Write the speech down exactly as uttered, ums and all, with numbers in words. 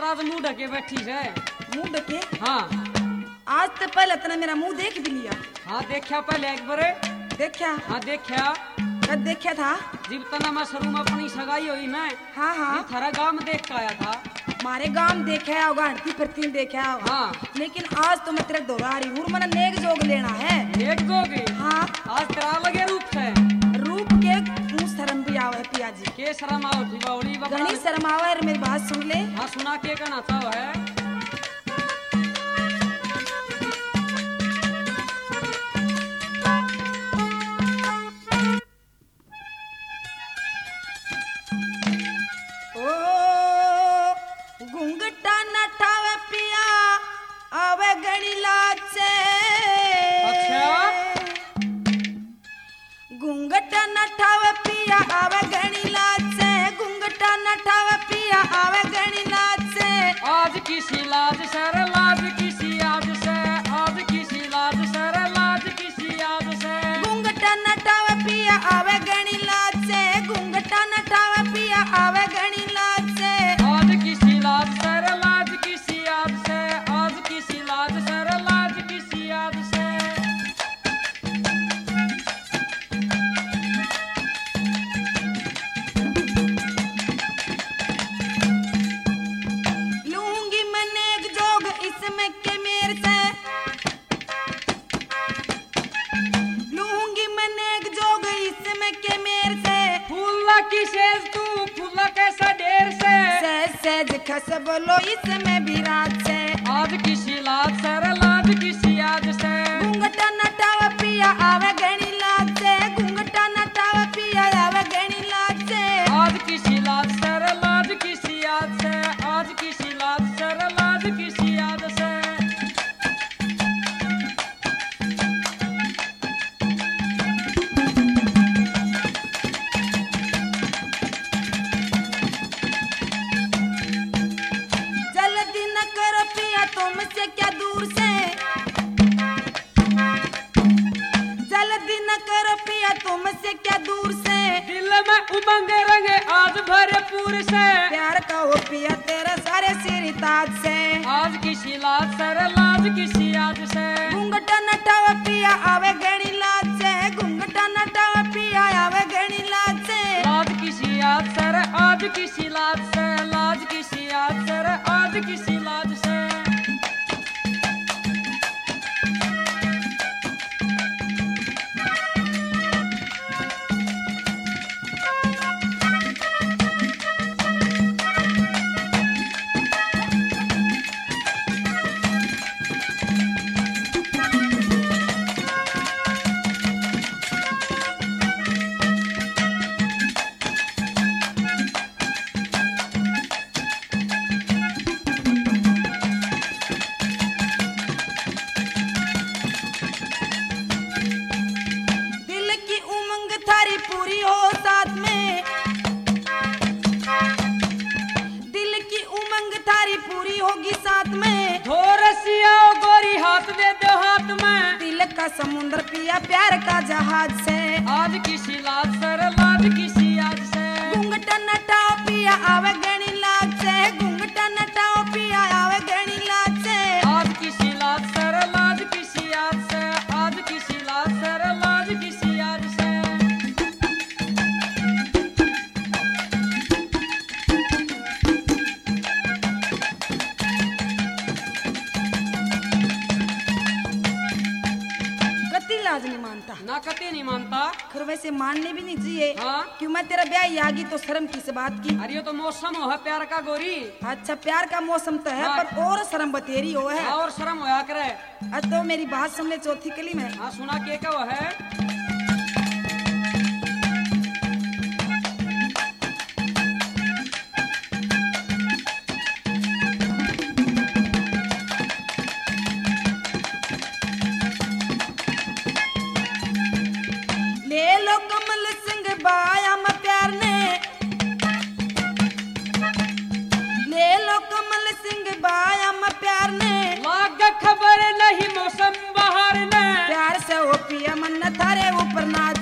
आज मुंह ढके बैठी है। मुंह ढके? हाँ आज तो पहले तना मेरा मुंह देख भी लिया। हाँ देखा पहले एक बार। देखा? हाँ देखा। कब देखा था? जब तना मैं शुरू में अपनी सगाई हुई मैं। हाँ हाँ थारा गांव में देख के आया था। मारे गांव में देखा होगा, हड़ती फिरती देखा होगा। हाँ लेकिन आज तो मैं तेरे दोगा रही हूँ, मैंने नेक जोग लेना है। नेक जोग? हाँ आज तेरा लगे रूप से। रूप के मुँह शर्म भी आवे पिया जी के शर्म आओ थी बावली घनी शर्म आवे। मेरी बात सुन ले। हाँ सुना के कहना चाहो है। घूंघटा नठावे पिया आवे गणी लाज से। अच्छा घूंघटा नठावे पिया आवे गणी लाज से। घूंघटा नठावे पिया आवे गणी लाज से। आज किसी लाज सर लाज किसी आज से। आज किसी लाज सर लाज किसी आज से। घूंघटा नठावे पिया आवे गणी लाज से। घूंघटा नठावे पिया आवे गणी लाज से। आज किसी लाज सर लाज किसी आज से। आज किसी लाज सर लाज किसी आज से। लूंगी मैं नेक जोग इसमें के मेर से। लूंगी मैं नेक जोग इसमें के मेर से। फूला की सेज तू फूला कैसा ढेर से। सहज सहज खस बोलो इसमें भी रात से। आज किसी लाज सर लाज किसी आज से। घूंघटा नटावा पिया आवे गणी लाज से। घूंघटा नटावा पिया आवे गणी लाज से। आज किसी लाज सर लाज किसी आज से। आज किसी लाज सर लाज किसी आज से। जल्दी न करो पिया तुमसे क्या दूर से। जल्दी न करो पिया तुमसे क्या दूर से। दिल में उमंग रंगे आज भरपूर से। प्यार का हो पिया तेरा सारे सिर ताज से। आज किसी लाज सर लाज किसी आज से। घूंघटा नटावा पिया आवे गणी लाज से। घूंघटा नटावा पिया आवे गणी लाज से। लाज किसी आज सर आज किसी लाज से। लाज किसी आज सर आज किसी लाज से। दिल की उमंग थारी पूरी हो साथ में। दिल की उमंग थारी पूरी होगी साथ में। धोरसिया गोरी हाथ दे दो हाथ में। दिल का समुद्र पिया प्यार का जहाज से। आज किसी लाज सर लाज किसी आज से। घूंघटा नटाओ पिया आवे गणी लाज से। घूंघटा नटाओ पिया आवे गणी लाज से। आज किसी लाज सर लाज किसी आज से। आज किसी लाज सर लाज किसी आज से। गति लाज नहीं मानता। ना कते नहीं मानता। खैर वैसे मानने भी नहीं चाहिए। हाँ क्यों मैं तेरा ब्याह आगी तो शर्म किस बात की। अरे ये तो मौसम हो है प्यार का गोरी। अच्छा प्यार का मौसम तो है हाँ। पर और शर्म बतेरी हो है। और शर्म होया करे। अब तो मेरी बात सुन ले चौथी कली में। हाँ सुना के क्या वो है। ले लो कमल सिंह बाया म प्यार ने। ले लो कमल सिंह बाया म प्यार ने। लाग खबर नहीं मौसम बहार ने। प्यार से हो पिया मन थारे ऊपर नाच